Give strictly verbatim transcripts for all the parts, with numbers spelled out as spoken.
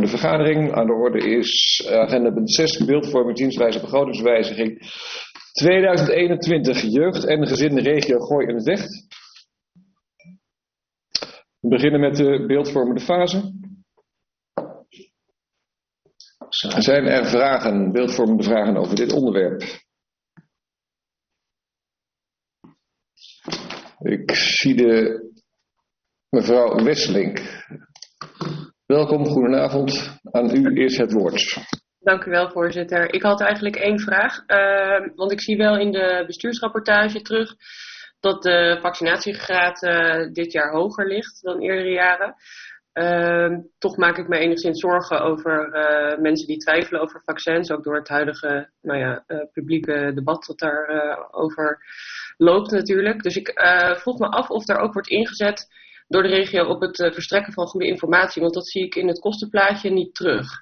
vergadering. Aan de orde is agenda punt zes, beeldvorming, dienstwijze, begrotingswijziging tweeduizend eenentwintig, jeugd en gezin de regio Gooi en Vecht. We beginnen met de beeldvormende fase. Zijn er vragen, beeldvormende vragen over dit onderwerp? Ik zie de mevrouw Wesselink. Welkom, goedenavond. Aan u is het woord. Dank u wel, voorzitter. Ik had eigenlijk één vraag. Uh, want ik zie wel in de bestuursrapportage terug dat de vaccinatiegraad uh, dit jaar hoger ligt dan eerdere jaren. Uh, toch maak ik me enigszins zorgen over uh, mensen die twijfelen over vaccins. Ook door het huidige nou ja, uh, publieke debat dat daarover uh, over loopt natuurlijk. Dus ik uh, vroeg me af of er ook wordt ingezet door de regio op het uh, verstrekken van goede informatie. Want dat zie ik in het kostenplaatje niet terug.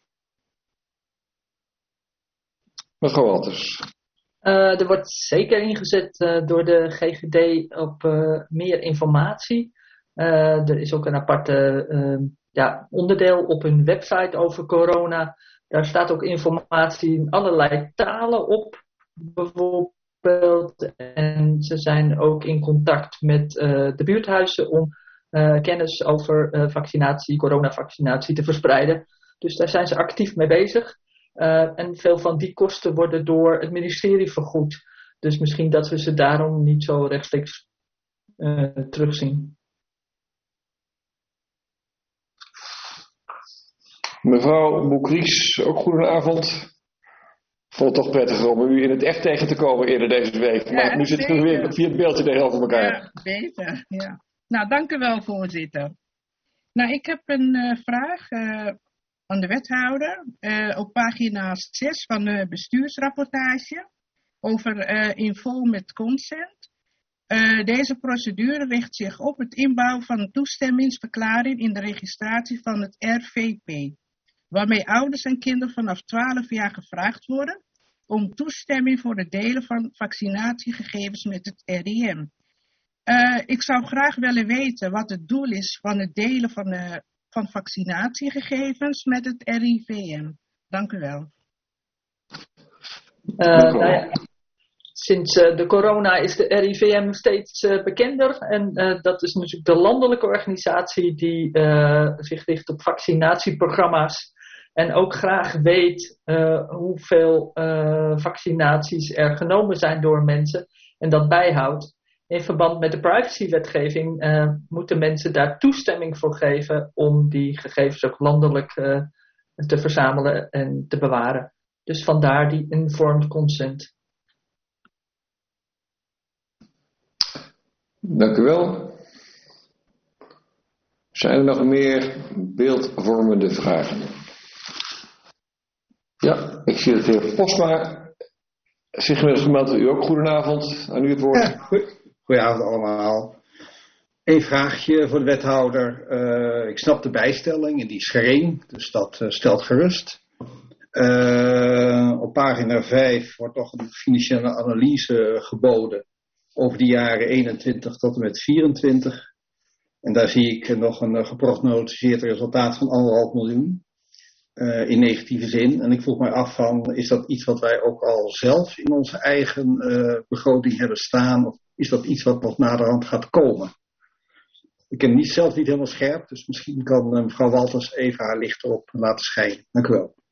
Mevrouw Walters. Uh, er wordt zeker ingezet uh, door de G G D op uh, meer informatie. Uh, er is ook een aparte uh, ja, onderdeel op hun website over corona. Daar staat ook informatie in allerlei talen op, bijvoorbeeld. En ze zijn ook in contact met uh, de buurthuizen om uh, kennis over uh, vaccinatie, coronavaccinatie te verspreiden. Dus daar zijn ze actief mee bezig. Uh, en veel van die kosten worden door het ministerie vergoed. Dus misschien dat we ze daarom niet zo rechtstreeks uh, terugzien. Mevrouw Boekries, ook goedenavond. Ik vond het toch prettiger om u in het echt tegen te komen eerder deze week. Ja, maar nu zitten we weer via het beeldje tegenover elkaar. Ja, beter. Ja. Nou, dank u wel, voorzitter. Nou, ik heb een uh, vraag uh, aan de wethouder. Uh, op pagina zes van de bestuursrapportage over uh, info met consent. Uh, deze procedure richt zich op het inbouwen van een toestemmingsverklaring in de registratie van het R V P. Waarmee ouders en kinderen vanaf twaalf jaar gevraagd worden om toestemming voor het delen van vaccinatiegegevens met het R I M. Uh, ik zou graag willen weten wat het doel is van het delen van, uh, van vaccinatiegegevens met het R I V M. Dank u wel. Uh, nou ja, sinds uh, de corona is de R I V M steeds uh, bekender. En uh, dat is natuurlijk de landelijke organisatie die uh, zich richt op vaccinatieprogramma's. En ook graag weet uh, hoeveel uh, vaccinaties er genomen zijn door mensen. En dat bijhoudt. In verband met de privacywetgeving uh, moeten mensen daar toestemming voor geven om die gegevens ook landelijk uh, te verzamelen en te bewaren. Dus vandaar die informed consent. Dank u wel. Zijn er nog meer beeldvormende vragen? Ja, ik zie dat de heer Postma zich inmiddels gemeld. U ook, goedenavond. Aan u het woord. Ja, goedenavond allemaal. Eén vraagje voor de wethouder. Uh, ik snap de bijstelling en die is gering, dus dat uh, stelt gerust. Uh, op pagina vijf wordt toch een financiële analyse geboden over de jaren eenentwintig tot en met vierentwintig. En daar zie ik nog een uh, geprognosticeerd resultaat van anderhalf miljoen. Uh, in negatieve zin. En ik vroeg mij af van, is dat iets wat wij ook al zelf in onze eigen uh, begroting hebben staan? Of is dat iets wat nog naderhand gaat komen? Ik heb niet zelf niet helemaal scherp, dus misschien kan uh, mevrouw Walters even haar licht erop laten schijnen. Dank u wel.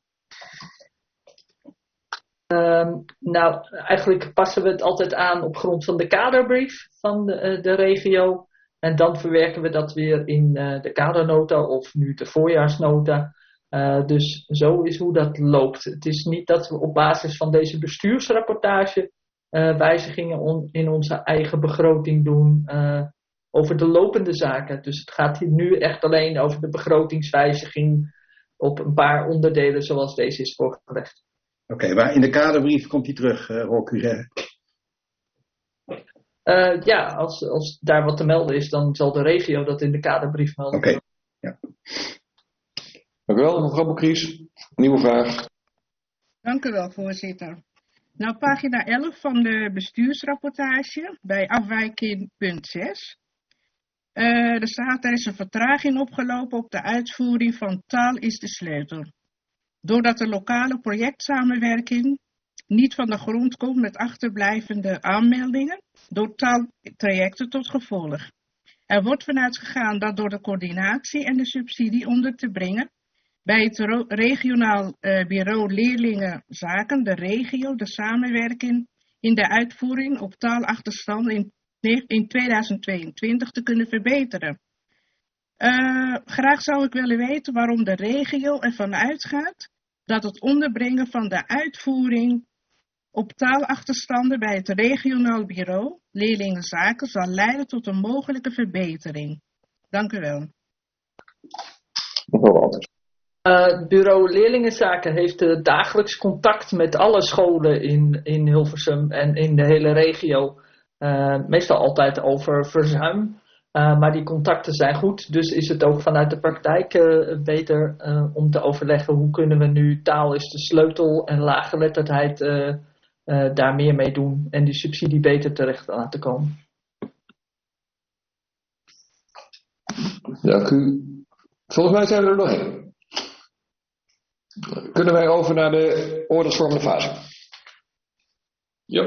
Um, nou, eigenlijk passen we het altijd aan op grond van de kaderbrief van de, uh, de regio. En dan verwerken we dat weer in uh, de kadernota of nu de voorjaarsnota. Uh, dus zo is hoe dat loopt. Het is niet dat we op basis van deze bestuursrapportage uh, wijzigingen on, in onze eigen begroting doen uh, over de lopende zaken. Dus het gaat hier nu echt alleen over de begrotingswijziging op een paar onderdelen zoals deze is voorgelegd. Oké, okay, maar in de kaderbrief komt die terug, uh, hoor ik u zeggen. Uh, ja, als, als daar wat te melden is, dan zal de regio dat in de kaderbrief melden. Oké, okay. Ja. Dank u wel, mevrouw Boekries. Nieuwe vraag. Dank u wel, voorzitter. Nou, pagina elf van de bestuursrapportage bij afwijking punt zes. Uh, er staat, er is een vertraging opgelopen op de uitvoering van taal is de sleutel. Doordat de lokale projectsamenwerking niet van de grond komt met achterblijvende aanmeldingen door taaltrajecten tot gevolg. Er wordt vanuit gegaan dat door de coördinatie en de subsidie onder te brengen bij het regionaal uh, bureau leerlingenzaken, de regio, de samenwerking in de uitvoering op taalachterstand in, in tweeduizend tweeëntwintig te kunnen verbeteren. Uh, graag zou ik willen weten waarom de regio ervan uitgaat dat het onderbrengen van de uitvoering op taalachterstanden bij het regionaal bureau leerlingenzaken zal leiden tot een mogelijke verbetering. Dank u wel. Uh, het bureau leerlingenzaken heeft uh, dagelijks contact met alle scholen in, in Hilversum en in de hele regio. Uh, meestal altijd over verzuim. Uh, maar die contacten zijn goed, dus is het ook vanuit de praktijk uh, beter uh, om te overleggen hoe kunnen we nu taal is de sleutel en laaggeletterdheid uh, uh, daar meer mee doen en die subsidie beter terecht laten komen. Dank u. Volgens mij zijn we er nog één. Kunnen wij over naar de oorlogsvormende fase?